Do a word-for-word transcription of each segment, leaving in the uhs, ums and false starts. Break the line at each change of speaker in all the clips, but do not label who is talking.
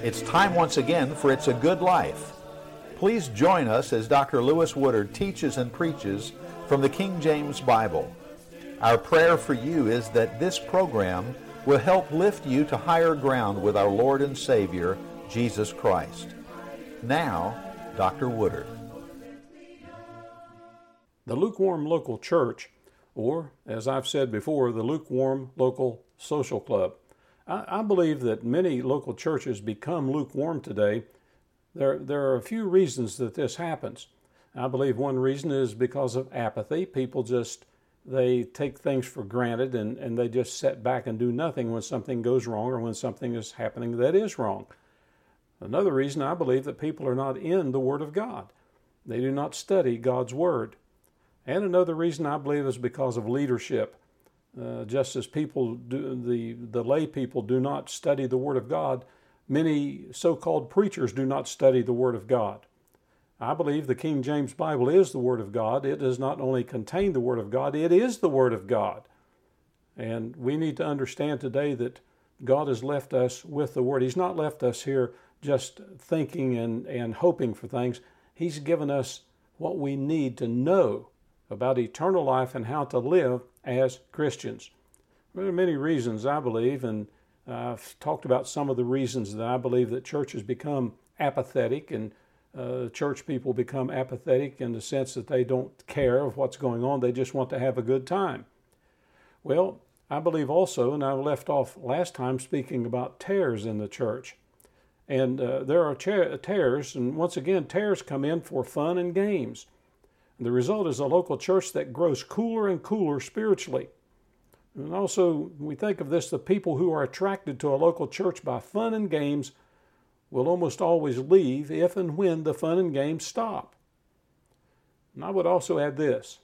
It's time once again for It's a Good Life. Please join us as Doctor Lewis Woodard teaches and preaches from the King James Bible. Our prayer for you is that this program will help lift you to higher ground with our Lord and Savior, Jesus Christ. Now, Doctor Woodard.
The Lukewarm Local Church, or as I've said before, the Lukewarm Local Social Club. I, I believe that many local churches become lukewarm today. There, there are a few reasons that this happens. I believe one reason is because of apathy. People just, they take things for granted and, and they just sit back and do nothing when something goes wrong or when something is happening that is wrong. Another reason I believe that people are not in the Word of God. They do not study God's Word. And another reason I believe is because of leadership. Uh, just as people do, the, the lay people do not study the Word of God, many so-called preachers do not study the Word of God. I believe the King James Bible is the Word of God. It does not only contain the Word of God, it is the Word of God. And we need to understand today that God has left us with the Word. He's not left us here just thinking and, and hoping for things. He's given us what we need to know about eternal life and how to live as Christians. There are many reasons, I believe, and I've talked about some of the reasons that I believe that churches become apathetic and uh, church people become apathetic in the sense that they don't care of what's going on. They just want to have a good time. Well, I believe also, and I left off last time speaking about tares in the church. And uh, there are tares, and once again, tares come in for fun and games. And the result is a local church that grows cooler and cooler spiritually. And also, we think of this, the people who are attracted to a local church by fun and games will almost always leave if and when the fun and games stop. And I would also add this.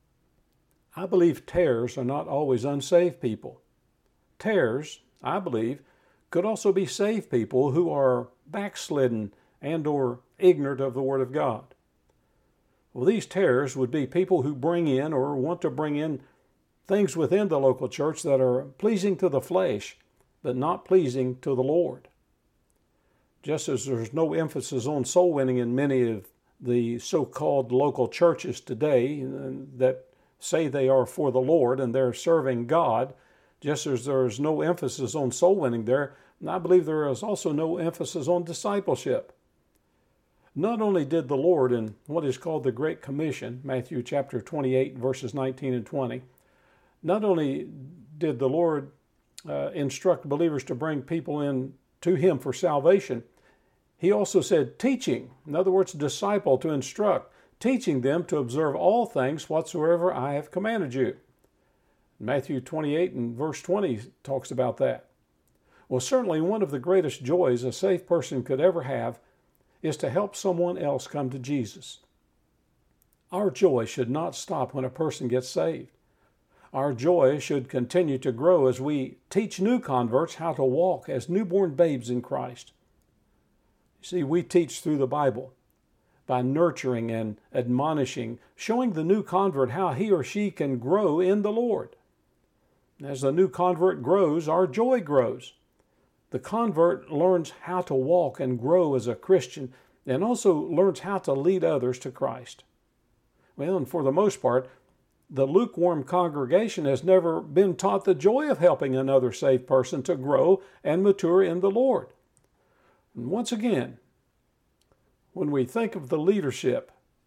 I believe tares are not always unsaved people. Tares, I believe, could also be saved people who are backslidden and or ignorant of the Word of God. Well, these tares would be people who bring in or want to bring in things within the local church that are pleasing to the flesh, but not pleasing to the Lord. Just as there's no emphasis on soul winning in many of the so-called local churches today that say they are for the Lord and they're serving God, just as there's no emphasis on soul winning there, and I believe there is also no emphasis on discipleship. Not only did the Lord in what is called the Great Commission, Matthew chapter twenty-eight, verses nineteen and twenty, not only did the Lord uh, instruct believers to bring people in to Him for salvation, He also said teaching, in other words, disciple, to instruct, teaching them to observe all things whatsoever I have commanded you. Matthew twenty-eight and verse twenty talks about that. Well, certainly one of the greatest joys a saved person could ever have is to help someone else come to Jesus. Our joy should not stop when a person gets saved. Our joy should continue to grow as we teach new converts how to walk as newborn babes in Christ. You see, we teach through the Bible by nurturing and admonishing, showing the new convert how he or she can grow in the Lord. As the new convert grows, our joy grows. The convert learns how to walk and grow as a Christian and also learns how to lead others to Christ. Well, and for the most part, the lukewarm congregation has never been taught the joy of helping another saved person to grow and mature in the Lord. And once again, when we think of the leadership,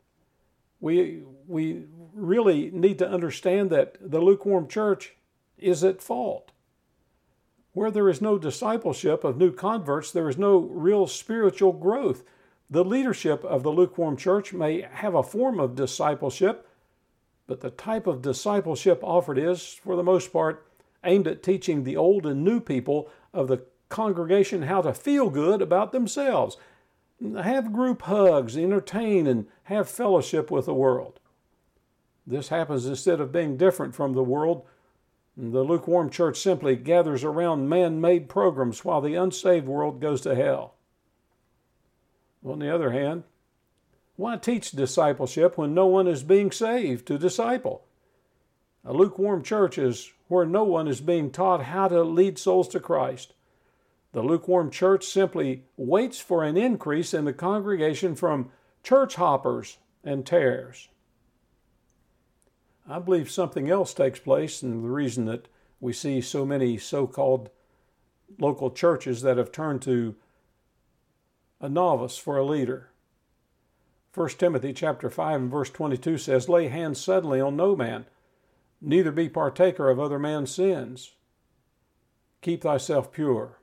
we, we really need to understand that the lukewarm church is at fault. Where there is no discipleship of new converts, there is no real spiritual growth. The leadership of the lukewarm church may have a form of discipleship, but the type of discipleship offered is, for the most part, aimed at teaching the old and new people of the congregation how to feel good about themselves, have group hugs, entertain, and have fellowship with the world. This happens instead of being different from the world. The lukewarm church simply gathers around man-made programs while the unsaved world goes to hell. On the other hand, why teach discipleship when no one is being saved to disciple? A lukewarm church is where no one is being taught how to lead souls to Christ. The lukewarm church simply waits for an increase in the congregation from church hoppers and tares. I believe something else takes place, and the reason that we see so many so-called local churches that have turned to a novice for a leader. First Timothy chapter five and verse twenty-two says, "Lay hands suddenly on no man, neither be partaker of other man's sins. Keep thyself pure."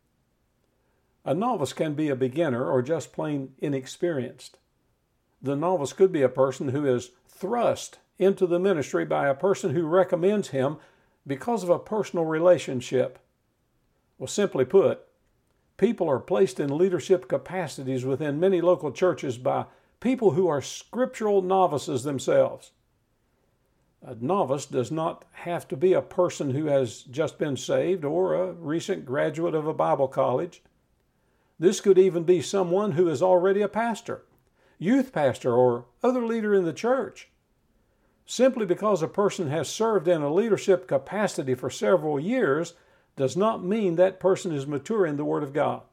A novice can be a beginner or just plain inexperienced. The novice could be a person who is thrust into the ministry by a person who recommends him because of a personal relationship. Well, simply put, people are placed in leadership capacities within many local churches by people who are scriptural novices themselves. A novice does not have to be a person who has just been saved or a recent graduate of a Bible college. This could even be someone who is already a pastor, youth pastor, or other leader in the church. Simply because a person has served in a leadership capacity for several years does not mean that person is mature in the Word of God.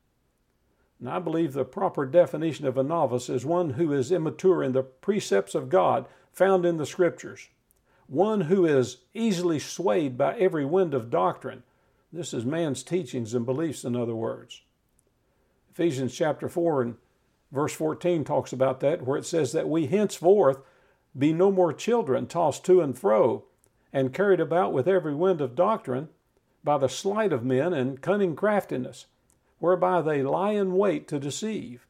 And I believe the proper definition of a novice is one who is immature in the precepts of God found in the Scriptures, one who is easily swayed by every wind of doctrine. This is man's teachings and beliefs, in other words. Ephesians chapter four and verse fourteen talks about that, where it says that we henceforth be no more children, tossed to and fro, and carried about with every wind of doctrine, by the sleight of men and cunning craftiness, whereby they lie in wait to deceive.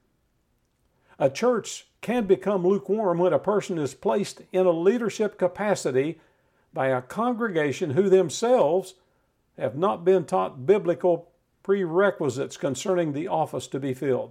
A church can become lukewarm when a person is placed in a leadership capacity by a congregation who themselves have not been taught biblical prerequisites concerning the office to be filled.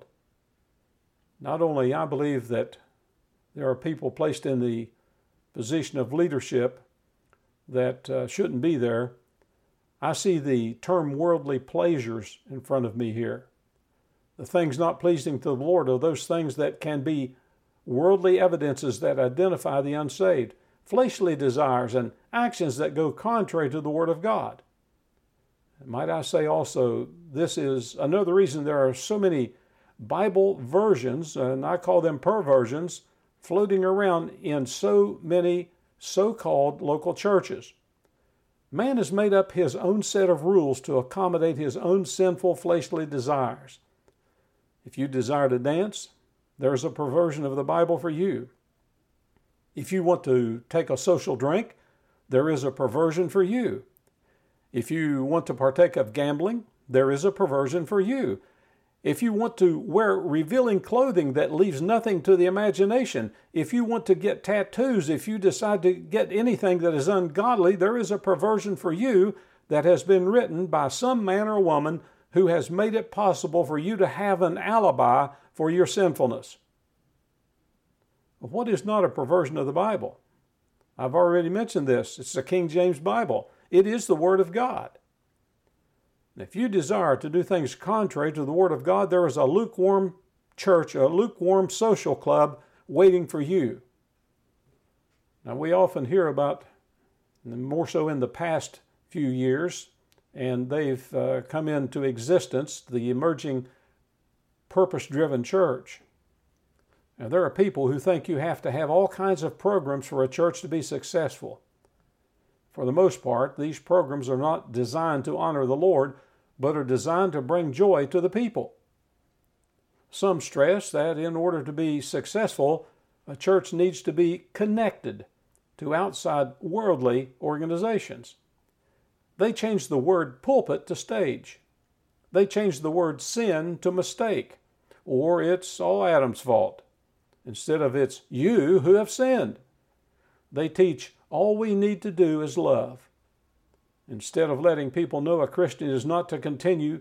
Not only I believe that there are people placed in the position of leadership that uh, shouldn't be there, I see the term worldly pleasures in front of me here. The things not pleasing to the Lord are those things that can be worldly evidences that identify the unsaved, fleshly desires and actions that go contrary to the Word of God. And might I say also, this is another reason there are so many Bible versions, and I call them perversions, floating around in so many so-called local churches. Man has made up his own set of rules to accommodate his own sinful fleshly desires. If you desire to dance, there's a perversion of the Bible for you. If you want to take a social drink, there is a perversion for you. If you want to partake of gambling, there is a perversion for you. If you want to wear revealing clothing that leaves nothing to the imagination, if you want to get tattoos, if you decide to get anything that is ungodly, there is a perversion for you that has been written by some man or woman who has made it possible for you to have an alibi for your sinfulness. What is not a perversion of the Bible? I've already mentioned this. It's the King James Bible. It is the Word of God. If you desire to do things contrary to the Word of God, there is a lukewarm church, a lukewarm social club waiting for you. Now, we often hear about, more so in the past few years, and they've uh, come into existence, the emerging purpose-driven church. Now, there are people who think you have to have all kinds of programs for a church to be successful. For the most part, these programs are not designed to honor the Lord, but are designed to bring joy to the people. Some stress that in order to be successful, a church needs to be connected to outside worldly organizations. They change the word pulpit to stage. They change the word sin to mistake, or it's all Adam's fault, instead of it's you who have sinned. They teach all we need to do is love, instead of letting people know a Christian is not to continue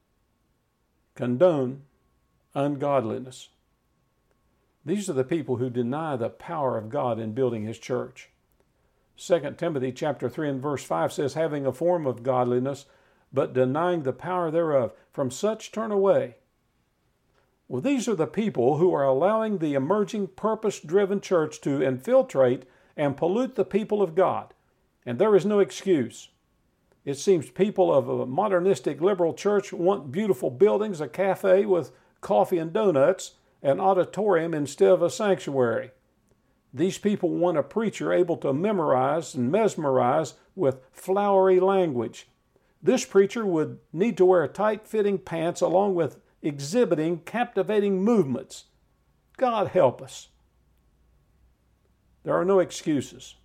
condone ungodliness. These are the people who deny the power of God in building His church. Second Timothy chapter three and verse five says, having a form of godliness, but denying the power thereof, from such turn away. Well, these are the people who are allowing the emerging purpose-driven church to infiltrate and pollute the people of God. And there is no excuse. It seems people of a modernistic liberal church want beautiful buildings, a cafe with coffee and donuts, an auditorium instead of a sanctuary. These people want a preacher able to memorize and mesmerize with flowery language. This preacher would need to wear tight-fitting pants along with exhibiting captivating movements. God help us. There are no excuses.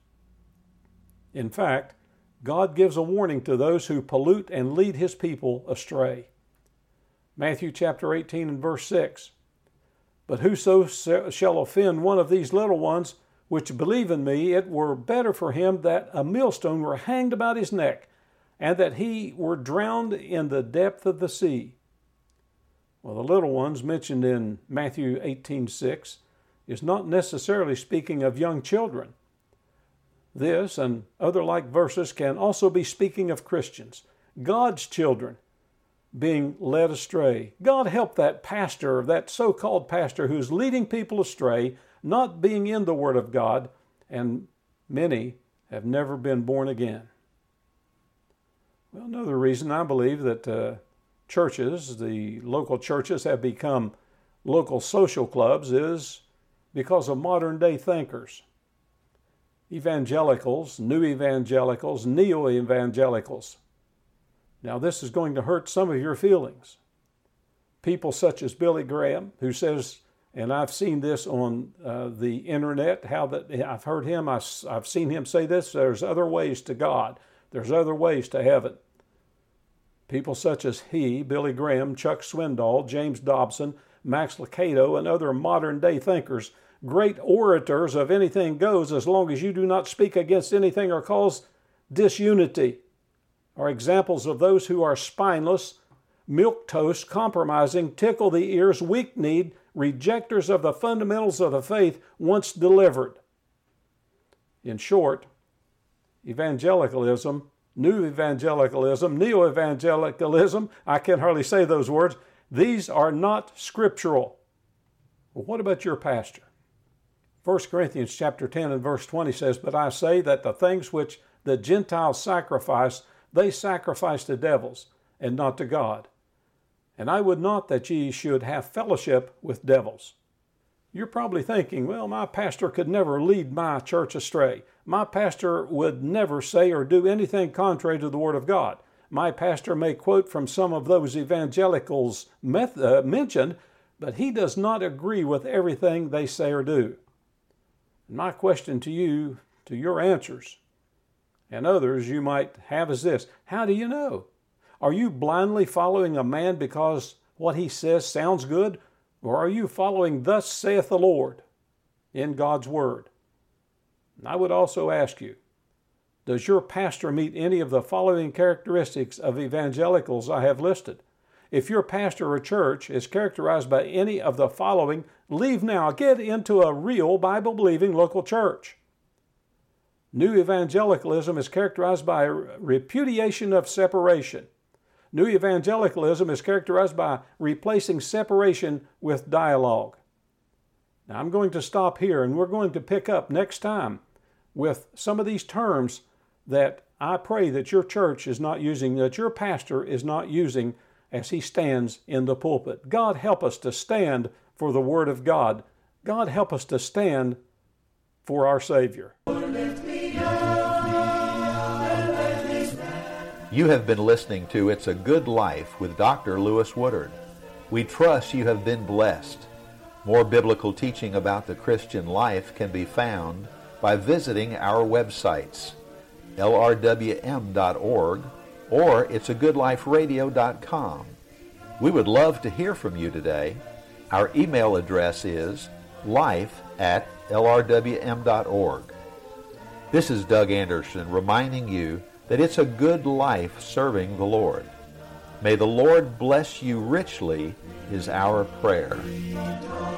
In fact, God gives a warning to those who pollute and lead His people astray. Matthew chapter eighteen and verse six. But whoso shall offend one of these little ones which believe in me, it were better for him that a millstone were hanged about his neck, and that he were drowned in the depth of the sea. Well, the little ones mentioned in Matthew eighteen six is not necessarily speaking of young children. This and other like verses can also be speaking of Christians, God's children, being led astray. God help that pastor, that so-called pastor who's leading people astray, not being in the Word of God, and many have never been born again. Well, another reason I believe that uh, churches, the local churches, have become local social clubs is because of modern day thinkers. Evangelicals, new evangelicals, neo-evangelicals. Now this is going to hurt some of your feelings. People such as Billy Graham, who says, and I've seen this on uh, the internet, how that I've heard him, I, I've seen him say this, there's other ways to God. There's other ways to heaven. People such as he, Billy Graham, Chuck Swindoll, James Dobson, Max Lucado, and other modern-day thinkers, great orators of anything goes as long as you do not speak against anything or cause disunity, are examples of those who are spineless, milquetoast, compromising, tickle the ears, weak-kneed, rejectors of the fundamentals of the faith once delivered. In short, evangelicalism, new evangelicalism, neo-evangelicalism, I can hardly say those words, these are not scriptural. Well, what about your pastor? First Corinthians chapter ten and verse twenty says, But I say that the things which the Gentiles sacrifice, they sacrifice to devils, and not to God. And I would not that ye should have fellowship with devils. You're probably thinking, well, my pastor could never lead my church astray. My pastor would never say or do anything contrary to the Word of God. My pastor may quote from some of those evangelicals met, uh, mentioned, but he does not agree with everything they say or do. And my question to you, to your answers, and others you might have is this: how do you know? Are you blindly following a man because what he says sounds good? Or are you following thus saith the Lord in God's Word? And I would also ask you, does your pastor meet any of the following characteristics of evangelicals I have listed? If your pastor or church is characterized by any of the following, leave now. Get into a real Bible-believing local church. New evangelicalism is characterized by repudiation of separation. New evangelicalism is characterized by replacing separation with dialogue. Now I'm going to stop here, and we're going to pick up next time with some of these terms that I pray that your church is not using, that your pastor is not using as he stands in the pulpit. God help us to stand for the Word of God. God help us to stand for our Savior.
You have been listening to It's a Good Life with Doctor Lewis Woodard. We trust you have been blessed. More biblical teaching about the Christian life can be found by visiting our websites, L R W M dot org or it's a good life radio dot com. We would love to hear from you today. Our email address is life at L R W M dot org. This is Doug Anderson reminding you that it's a good life serving the Lord. May the Lord bless you richly is our prayer.